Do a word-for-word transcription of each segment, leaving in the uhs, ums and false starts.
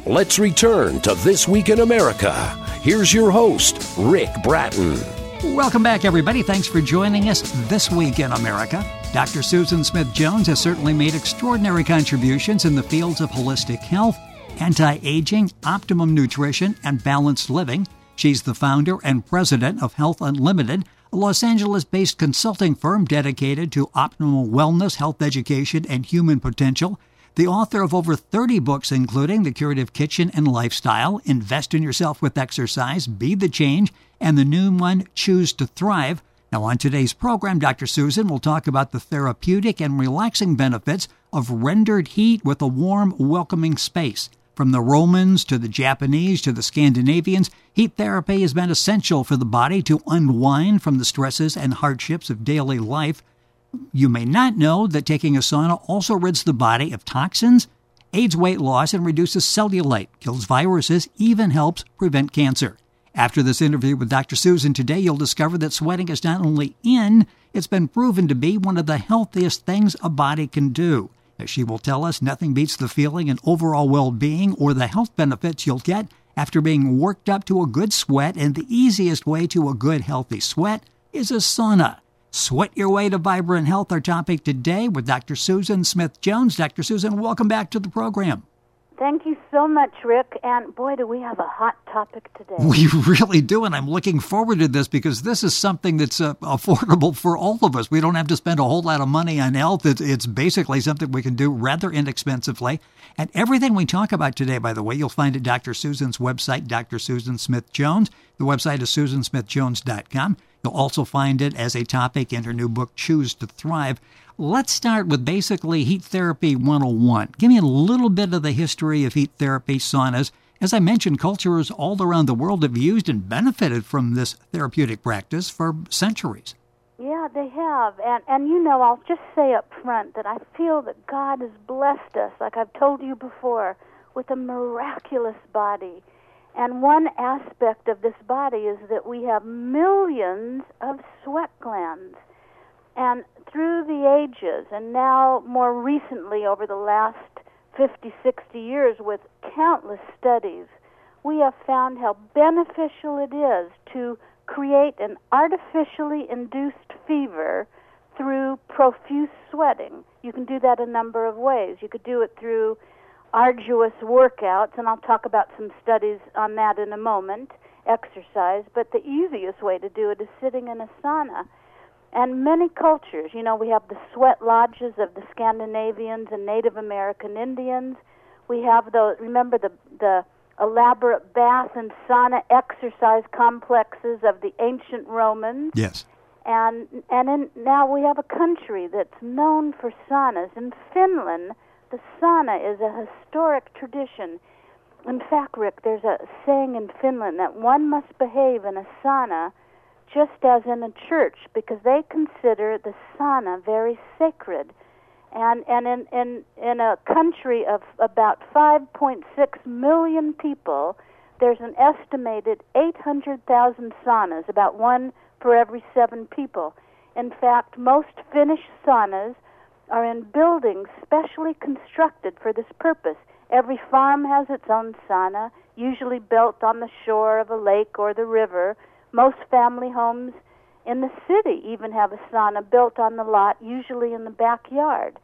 Let's return to This Week in America. Here's your host, Rick Bratton. Welcome back, everybody. Thanks for joining us This Week in America. Doctor Susan Smith-Jones has certainly made extraordinary contributions in the fields of holistic health, anti-aging, optimum nutrition, and balanced living. She's the founder and president of Health Unlimited, a Los Angeles-based consulting firm dedicated to optimal wellness, health education, and human potential. The author of over thirty books, including The Curative Kitchen and Lifestyle, Invest in Yourself with Exercise, Be the Change, and the new one, Choose to Thrive. Now, on today's program, Doctor Susan will talk about the therapeutic and relaxing benefits of rendered heat with a warm, welcoming space. From the Romans to the Japanese to the Scandinavians, heat therapy has been essential for the body to unwind from the stresses and hardships of daily life. You may not know that taking a sauna also rids the body of toxins, aids weight loss, and reduces cellulite, kills viruses, even helps prevent cancer. After this interview with Doctor Susan today, you'll discover that sweating is not only in, it's been proven to be one of the healthiest things a body can do. As she will tell us, nothing beats the feeling and overall well-being or the health benefits you'll get after being worked up to a good sweat, and the easiest way to a good, healthy sweat is a sauna. Sweat your way to vibrant health, our topic today with Doctor Susan Smith-Jones. Doctor Susan, welcome back to the program. Thank you so much, Rick. And boy, do we have a hot topic today. We really do, and I'm looking forward to this because this is something that's uh, affordable for all of us. We don't have to spend a whole lot of money on health. It's, it's basically something we can do rather inexpensively. And everything we talk about today, by the way, you'll find at Doctor Susan's website, Doctor Susan Smith-Jones. The website is susan smith jones dot com. You'll also find it as a topic in her new book, Choose to Thrive. Let's start with basically Heat Therapy one oh one. Give me a little bit of the history of heat therapy saunas. As I mentioned, cultures all around the world have used and benefited from this therapeutic practice for centuries. Yeah, they have. And, and you know, I'll just say up front that I feel that God has blessed us, like I've told you before, with a miraculous body. And one aspect of this body is that we have millions of sweat glands. And through the ages, and now more recently over the last fifty, sixty years with countless studies, we have found how beneficial it is to create an artificially induced fever through profuse sweating. You can do that a number of ways. You could do it through arduous workouts, and I'll talk about some studies on that in a moment, exercise, but the easiest way to do it is sitting in a sauna. And many cultures, you know, we have the sweat lodges of the Scandinavians and Native American Indians. We have the, remember the the elaborate bath and sauna exercise complexes of the ancient Romans. Yes. And and in, now we have a country that's known for saunas. In Finland, the sauna is a historic tradition. In fact, Rick, there's a saying in Finland that one must behave in a sauna just as in a church, because they consider the sauna very sacred. And and in, in, in a country of about five point six million people, there's an estimated eight hundred thousand saunas, about one for every seven people. In fact, most Finnish saunas are in buildings specially constructed for this purpose. Every farm has its own sauna, usually built on the shore of a lake or the river. Most family homes in the city even have a sauna built on the lot, usually in the backyard.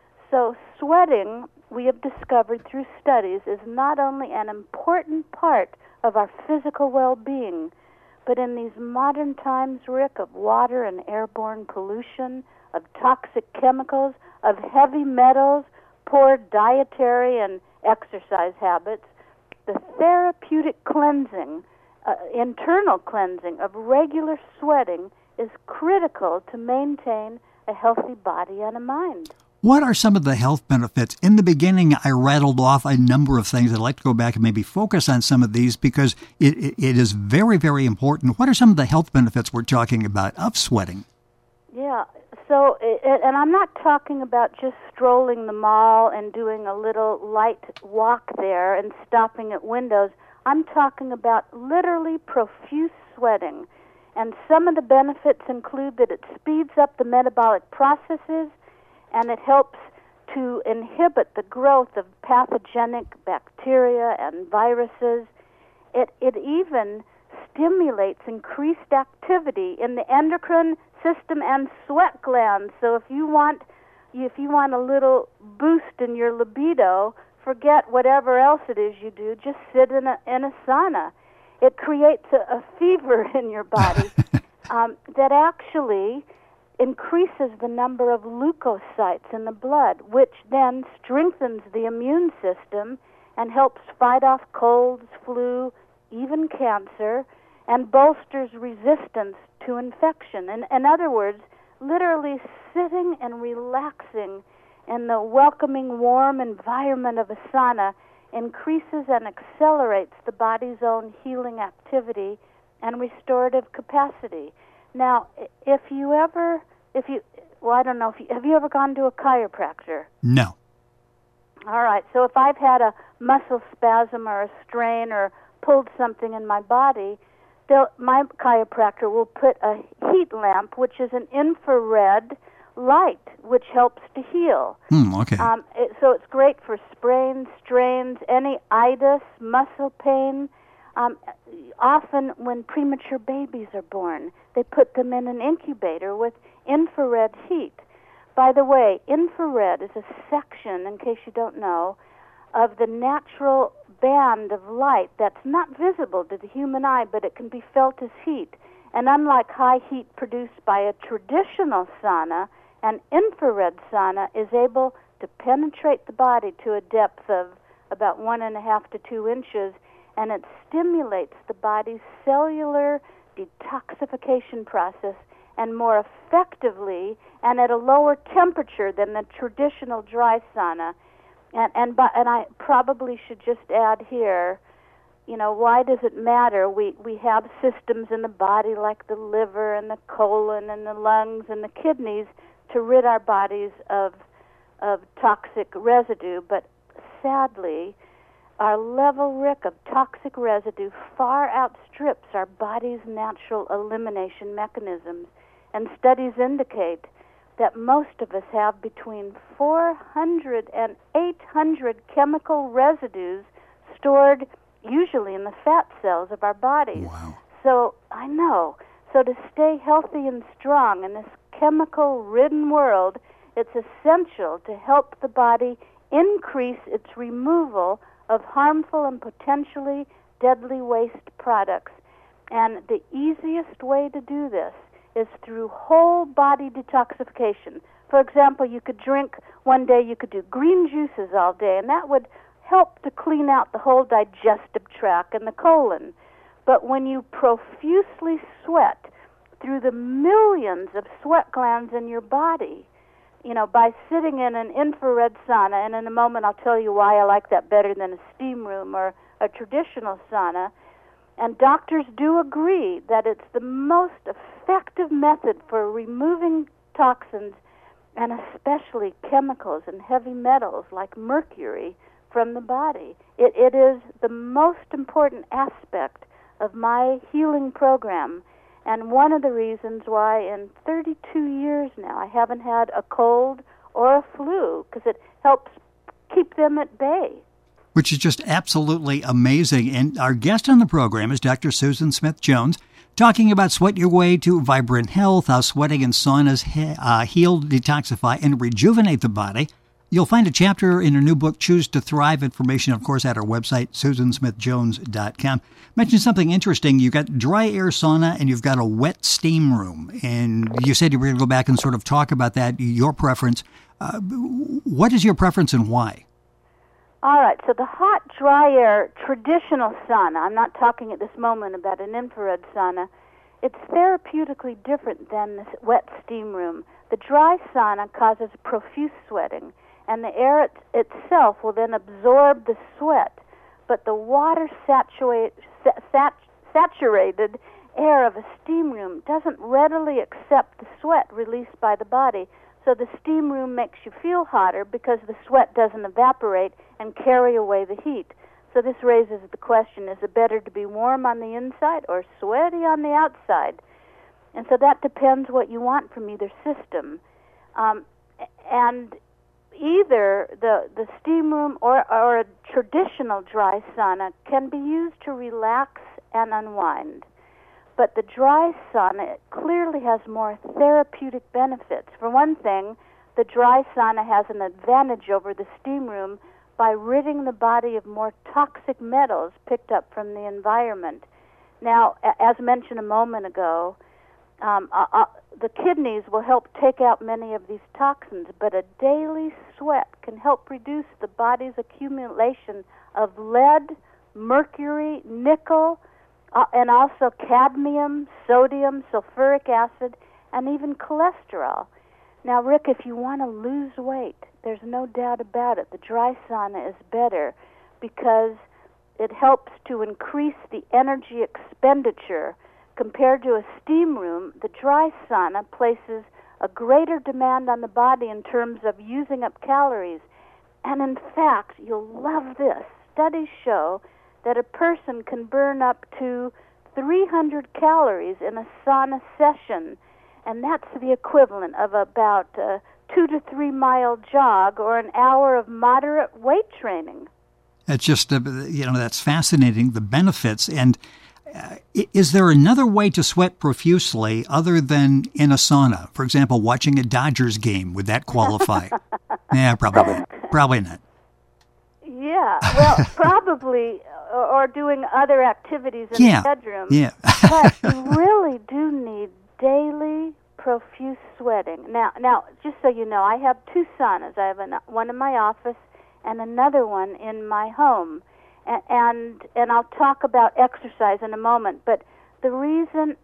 So sweating, we have discovered through studies, is not only an important part of our physical well-being, but in these modern times, Rick, of water and airborne pollution, of toxic chemicals, of heavy metals, poor dietary and exercise habits, the therapeutic cleansing, Uh, internal cleansing of regular sweating is critical to maintain a healthy body and a mind. What are some of the health benefits? In the beginning, I rattled off a number of things. I'd like to go back and maybe focus on some of these because it, it, it is very, very important. What are some of the health benefits we're talking about of sweating? Yeah, so, it, and I'm not talking about just strolling the mall and doing a little light walk there and stopping at windows. I'm talking about literally profuse sweating. And some of the benefits include that it speeds up the metabolic processes and it helps to inhibit the growth of pathogenic bacteria and viruses. It, it even stimulates increased activity in the endocrine system and sweat glands. So if you want if you want a little boost in your libido, forget whatever else it is you do, just sit in a, in a sauna. It creates a, a fever in your body um, that actually increases the number of leukocytes in the blood, which then strengthens the immune system and helps fight off colds, flu, even cancer, and bolsters resistance to infection. In, in other words, literally sitting and relaxing in the welcoming, warm environment of a sauna increases and accelerates the body's own healing activity and restorative capacity. Now, if you ever, if you, well, I don't know, if you, have you ever gone to a chiropractor? No. All right, so if I've had a muscle spasm or a strain or pulled something in my body, they'll, my chiropractor will put a heat lamp, which is an infrared light, which helps to heal. Hmm, okay. Um, it, so it's great for sprains, strains, any itis, muscle pain. Um, often when premature babies are born, they put them in an incubator with infrared heat. By the way, infrared is a section, in case you don't know, of the natural band of light that's not visible to the human eye, but it can be felt as heat. And unlike high heat produced by a traditional sauna, an infrared sauna is able to penetrate the body to a depth of about one and a half to two inches, and it stimulates the body's cellular detoxification process, and more effectively and at a lower temperature than the traditional dry sauna. And and and I probably should just add here, you know, why does it matter? We we have systems in the body like the liver and the colon and the lungs and the kidneys to rid our bodies of of toxic residue, but sadly, our level, Rick, of toxic residue far outstrips our body's natural elimination mechanisms. And studies indicate that most of us have between four hundred and eight hundred chemical residues stored usually in the fat cells of our bodies. Wow. So, I know. So to stay healthy and strong in this chemical-ridden world, it's essential to help the body increase its removal of harmful and potentially deadly waste products. And the easiest way to do this is through whole body detoxification. For example, you could drink, one day you could do green juices all day, and that would help to clean out the whole digestive tract and the colon. But when you profusely sweat through the millions of sweat glands in your body, you know, by sitting in an infrared sauna, and in a moment I'll tell you why I like that better than a steam room or a traditional sauna, and doctors do agree that it's the most effective method for removing toxins and especially chemicals and heavy metals like mercury from the body. It, it is the most important aspect of my healing program, and one of the reasons why in thirty-two years now I haven't had a cold or a flu, because it helps keep them at bay. Which is just absolutely amazing. And our guest on the program is Doctor Susan Smith Jones, talking about Sweat Your Way to Vibrant Health, how sweating in saunas he, uh, heal, detoxify, and rejuvenate the body. You'll find a chapter in her new book, Choose to Thrive. Information, of course, at our website, susan smith jones dot com. Mentioned something interesting. You've got dry air sauna and you've got a wet steam room. And you said you were going to go back and sort of talk about that, your preference. Uh, what is your preference and why? All right, so the hot, dry air traditional sauna, I'm not talking at this moment about an infrared sauna, it's therapeutically different than this wet steam room. The dry sauna causes profuse sweating, and the air it, itself will then absorb the sweat, but the water saturate, sat, saturated air of a steam room doesn't readily accept the sweat released by the body. So the steam room makes you feel hotter because the sweat doesn't evaporate and carry away the heat. So this raises the question, is it better to be warm on the inside or sweaty on the outside? And so that depends what you want from either system. Um, and either the, the steam room or, or a traditional dry sauna can be used to relax and unwind. But the dry sauna clearly has more therapeutic benefits. For one thing, the dry sauna has an advantage over the steam room by ridding the body of more toxic metals picked up from the environment. Now, as mentioned a moment ago, um, uh, uh, the kidneys will help take out many of these toxins, but a daily sweat can help reduce the body's accumulation of lead, mercury, nickel, uh, and also cadmium, sodium, sulfuric acid, and even cholesterol. Now, Rick, if you want to lose weight, there's no doubt about it, the dry sauna is better because it helps to increase the energy expenditure. Compared to a steam room, the dry sauna places a greater demand on the body in terms of using up calories. And in fact, you'll love this. Studies show that a person can burn up to three hundred calories in a sauna session, and that's the equivalent of about a two to three mile jog or an hour of moderate weight training. It's just, uh, you know, that's fascinating, the benefits. And uh, is there another way to sweat profusely other than in a sauna? For example, watching a Dodgers game, would that qualify? Yeah, probably not. Probably not. Yeah, well, probably, or, or doing other activities in yeah. the bedroom. Yeah. But you really do need daily profuse sweating. Now, now, just so you know, I have two saunas. I have an, one in my office and another one in my home. And, and and I'll talk about exercise in a moment. But the reason,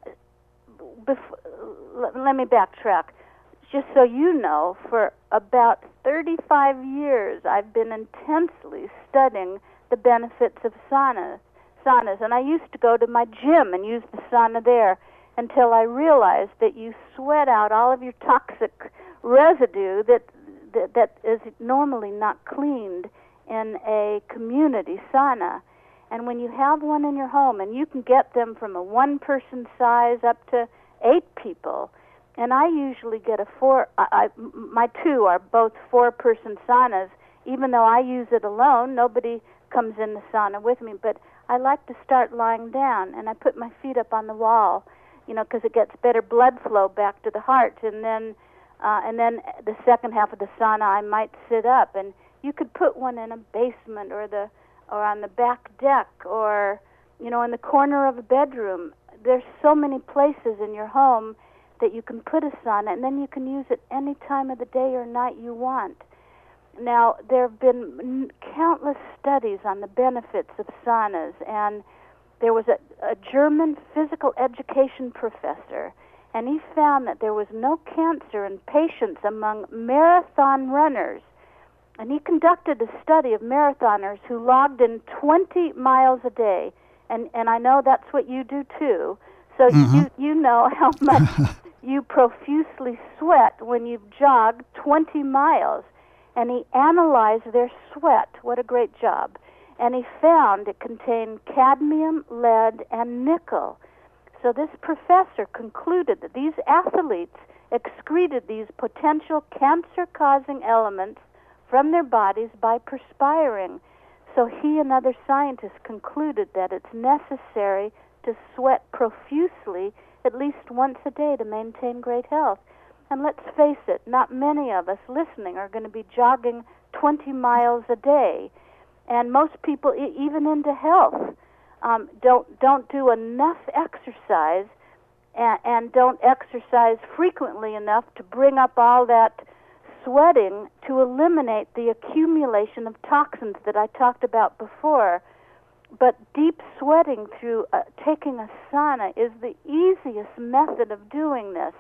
before, let, let me backtrack. Just so you know, for about thirty-five years, I've been intensely studying the benefits of saunas. Saunas, and I used to go to my gym and use the sauna there until I realized that you sweat out all of your toxic residue that that, that is normally not cleaned in a community sauna. And when you have one in your home, and you can get them from a one-person size up to eight people, and I usually get a four, I, I, my two are both four-person saunas. Even though I use it alone, nobody comes in the sauna with me, but I like to start lying down, and I put my feet up on the wall, you know, because it gets better blood flow back to the heart. And then uh, and then the second half of the sauna, I might sit up. And you could put one in a basement or the or on the back deck or, you know, in the corner of a bedroom. There's so many places in your home that you can put a sauna, and then you can use it any time of the day or night you want. Now, there have been countless studies on the benefits of saunas, and there was a, a German physical education professor, and he found that there was no cancer in patients among marathon runners. And he conducted a study of marathoners who logged in twenty miles a day, and, and I know that's what you do too, so mm-hmm. you, you know how much you profusely sweat when you've jogged twenty miles. And he analyzed their sweat. What a great job. And he found it contained cadmium, lead, and nickel. So this professor concluded that these athletes excreted these potential cancer-causing elements from their bodies by perspiring. So he and other scientists concluded that it's necessary to sweat profusely at least once a day to maintain great health. And let's face it, not many of us listening are going to be jogging twenty miles a day. And most people, e- even into health, um, don't don't do enough exercise and, and don't exercise frequently enough to bring up all that sweating to eliminate the accumulation of toxins that I talked about before. But deep sweating through uh, taking a sauna is the easiest method of doing this.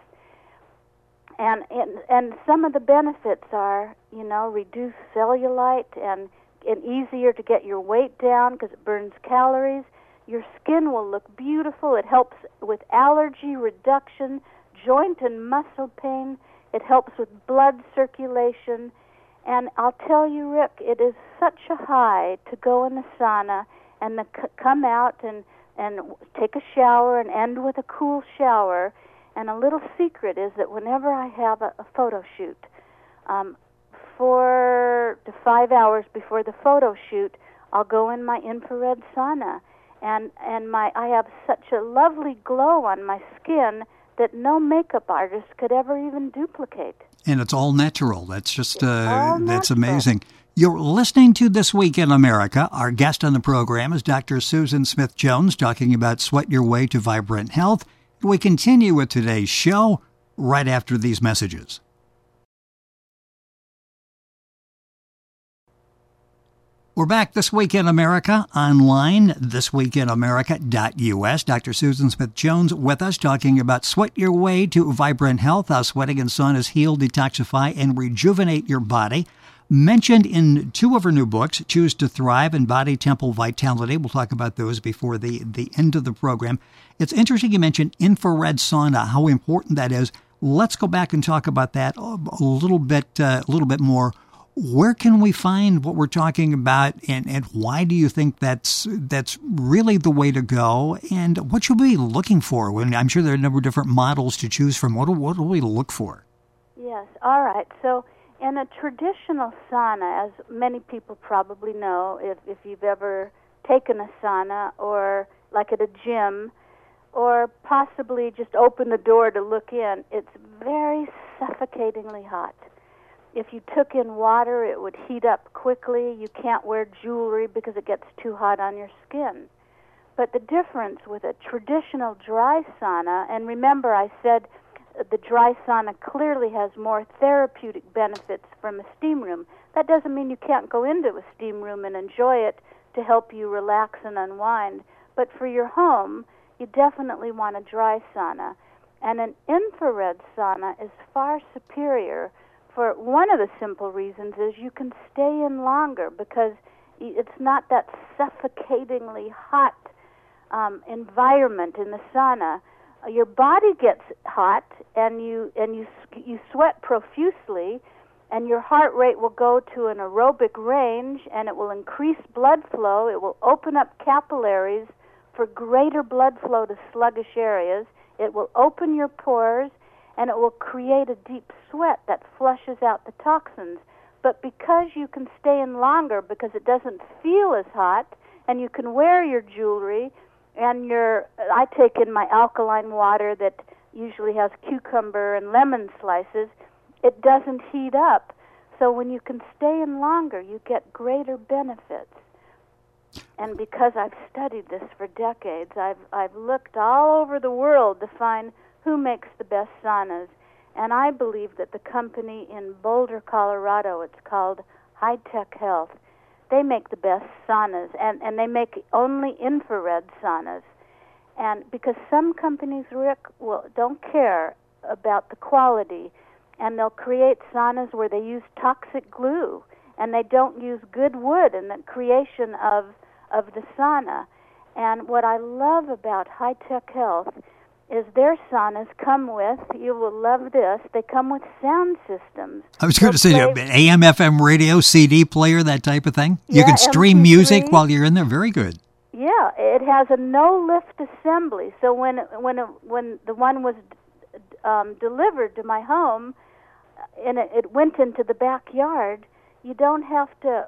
And, and and some of the benefits are, you know, reduced cellulite and, and easier to get your weight down because it burns calories. Your skin will look beautiful. It helps with allergy reduction, joint and muscle pain. It helps with blood circulation. And I'll tell you, Rick, it is such a high to go in the sauna and the, come out and, and take a shower and end with a cool shower. And a little secret is that whenever I have a, a photo shoot, um, four to five hours before the photo shoot, I'll go in my infrared sauna, and and my I have such a lovely glow on my skin that no makeup artist could ever even duplicate. And it's all natural. That's just, uh, that's natural. amazing. You're listening to This Week in America. Our guest on the program is Doctor Susan Smith Jones, talking about Sweat Your Way to Vibrant Health. We continue with today's show right after these messages. We're back This Week in America online, this week in america dot u s. Doctor Susan Smith Jones with us, talking about Sweat Your Way to Vibrant Health, how sweating in saunas heal, detoxify, and rejuvenate your body. Mentioned in two of her new books, Choose to Thrive and Body Temple Vitality. We'll talk about those before the, the end of the program. It's interesting you mentioned infrared sauna, how important that is. Let's go back and talk about that a little bit, uh, a little bit more. Where can we find what we're talking about, and, and why do you think that's that's really the way to go? And what should we be looking for? When I'm sure there are a number of different models to choose from. What do, what do we look for? Yes. All right. So in a traditional sauna, as many people probably know, if, if you've ever taken a sauna, or like at a gym, or possibly just open the door to look in, it's very suffocatingly hot. If you took in water, it would heat up quickly. You can't wear jewelry because it gets too hot on your skin. But the difference with a traditional dry sauna, and remember I said the dry sauna clearly has more therapeutic benefits from a steam room. That doesn't mean you can't go into a steam room and enjoy it to help you relax and unwind. But for your home, you definitely want a dry sauna. And an infrared sauna is far superior. For one of the simple reasons is you can stay in longer because it's not that suffocatingly hot um, environment in the sauna. Your body gets hot, and you and you you sweat profusely, and your heart rate will go to an aerobic range, and it will increase blood flow. It will open up capillaries for greater blood flow to sluggish areas. It will open your pores, and it will create a deep sweat that flushes out the toxins. But because you can stay in longer, because it doesn't feel as hot, and you can wear your jewelry, and your, I take in my alkaline water that usually has cucumber and lemon slices, it doesn't heat up. So when you can stay in longer, you get greater benefits. And because I've studied this for decades, I've I've looked all over the world to find who makes the best saunas. And I believe that the company in Boulder, Colorado, it's called High Tech Health, they make the best saunas, and, and they make only infrared saunas. And because some companies, Rick, will, don't care about the quality, and they'll create saunas where they use toxic glue, and they don't use good wood in the creation of, of the sauna. And what I love about High Tech Health is their saunas come with, you will love this, they come with sound systems. I was going to say, play, A M, F M radio, C D player, that type of thing? Yeah, you can stream M P three. Music while you're in there. Very good. Yeah, it has a no-lift assembly. So when when when the one was um, delivered to my home, and it, it went into the backyard, you don't have to,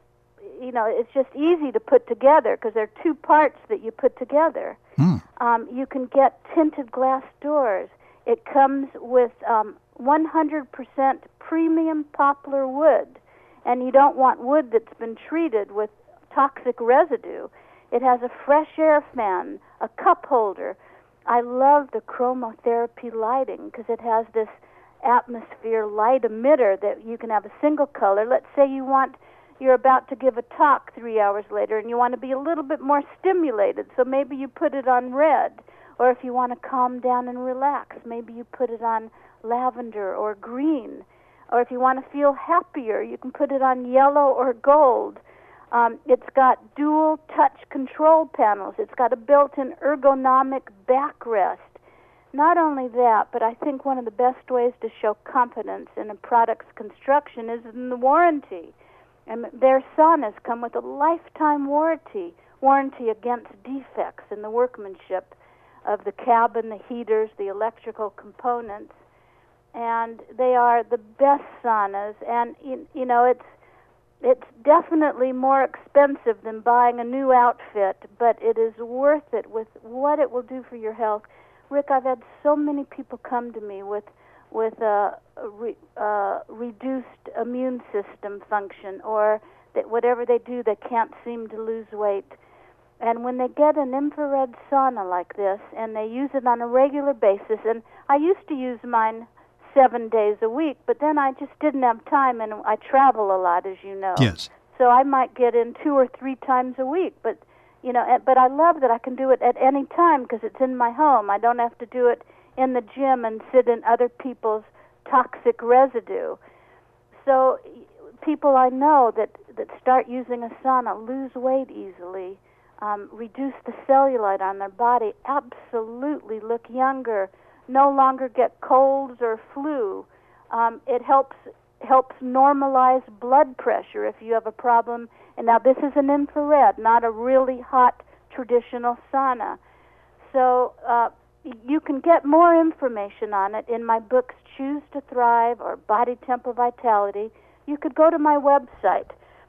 you know, it's just easy to put together because there are two parts that you put together. Hmm. Um, you can get tinted glass doors. It comes with um, one hundred percent premium poplar wood, and you don't want wood that's been treated with toxic residue. It has a fresh air fan, a cup holder. I love the chromotherapy lighting because it has this atmosphere light emitter that you can have a single color. Let's say you want you're about to give a talk three hours later and you want to be a little bit more stimulated, so maybe you put it on red. Or if you want to calm down and relax, maybe you put it on lavender or green. Or if you want to feel happier, you can put it on yellow or gold. Um, it's got dual touch control panels. It's got a built-in ergonomic backrest. Not only that, but I think one of the best ways to show confidence in a product's construction is in the warranty. And their saunas come with a lifetime warranty, warranty against defects in the workmanship of the cabin, the heaters, the electrical components. and they are the best saunas. And you, you know, it's it's definitely more expensive than buying a new outfit, but it is worth it with what it will do for your health. Rick, I've had so many people come to me with with a, a re, uh, reduced immune system function, or that whatever they do, they can't seem to lose weight. And when they get an infrared sauna like this, and they use it on a regular basis, and I used to use mine seven days a week, but then I just didn't have time, and I travel a lot, as you know. Yes. So I might get in two or three times a week, but you know, but I love that I can do it at any time because it's in my home. I don't have to do it in the gym and sit in other people's toxic residue. So people I know that, that start using a sauna lose weight easily, um, reduce the cellulite on their body, absolutely look younger, no longer get colds or flu. Um, it helps helps normalize blood pressure if you have a problem. And now this is an infrared, not a really hot traditional sauna. So uh, you can get more information on it in my books, Choose to Thrive or Body Temple Vitality. You could go to my website,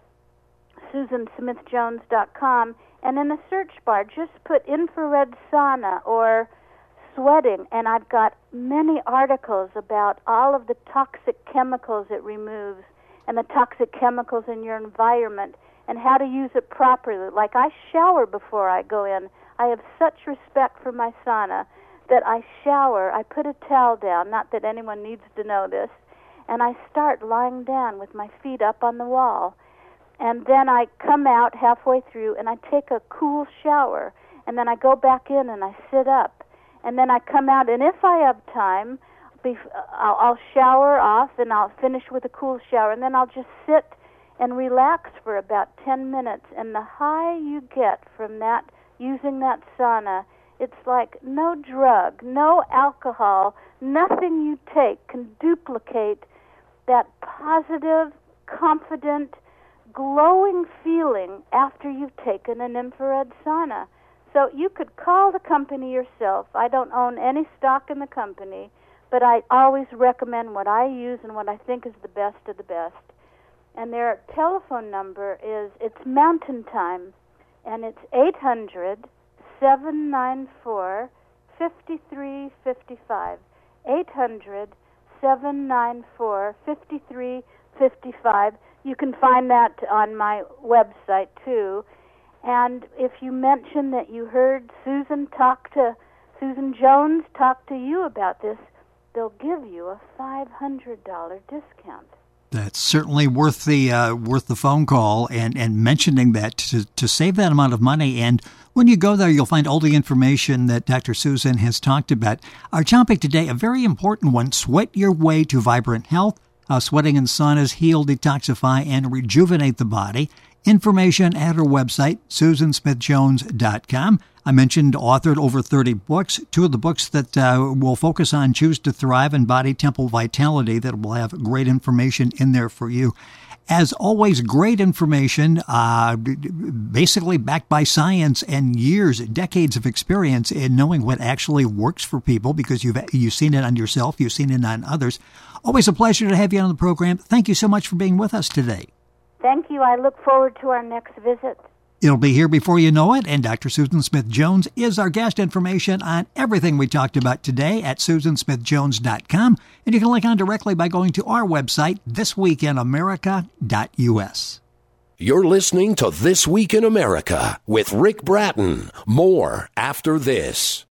Susan Smith Jones dot com, and in the search bar, just put infrared sauna or sweating, and I've got many articles about all of the toxic chemicals it removes and the toxic chemicals in your environment and how to use it properly. Like I shower before I go in. I have such respect for my sauna that I shower, I put a towel down, not that anyone needs to know this, and I start lying down with my feet up on the wall. And then I come out halfway through and I take a cool shower, and then I go back in and I sit up. And then I come out, and if I have time, I'll, I'll shower off, and I'll finish with a cool shower, and then I'll just sit and relax for about ten minutes. And the high you get from that, using that sauna, it's like no drug, no alcohol, nothing you take can duplicate that positive, confident, glowing feeling after you've taken an infrared sauna. So you could call the company yourself. I don't own any stock in the company, but I always recommend what I use and what I think is the best of the best. And their telephone number is, it's Mountain Time, and it's eight hundred, seven nine four, five three five five. eight hundred, seven nine four, five three five five. You can find that on my website, too. And if you mention that you heard Susan talk to, Susan Jones talk to you about this, they'll give you a five hundred dollars discount. That's certainly worth the uh, worth the phone call and, and mentioning that to, to save that amount of money. And when you go there, you'll find all the information that Doctor Susan has talked about. Our topic today, a very important one, sweat your way to vibrant health, how sweating in saunas heal, detoxify, and rejuvenate the body. Information at her website, Susan Smith Jones dot com. I mentioned authored over thirty books. Two of the books that uh, will focus on Choose to Thrive and Body Temple Vitality that will have great information in there for you. As always, great information, uh, basically backed by science and years, decades of experience in knowing what actually works for people because you've you've seen it on yourself, you've seen it on others. Always a pleasure to have you on the program. Thank you so much for being with us today. Thank you. I look forward to our next visit. It'll be here before you know it, and Doctor Susan Smith Jones is our guest. Information on everything we talked about today at Susan Smith Jones dot com, and you can link on directly by going to our website, this week in america dot u s. You're listening to This Week in America with Rick Bratton. More after this.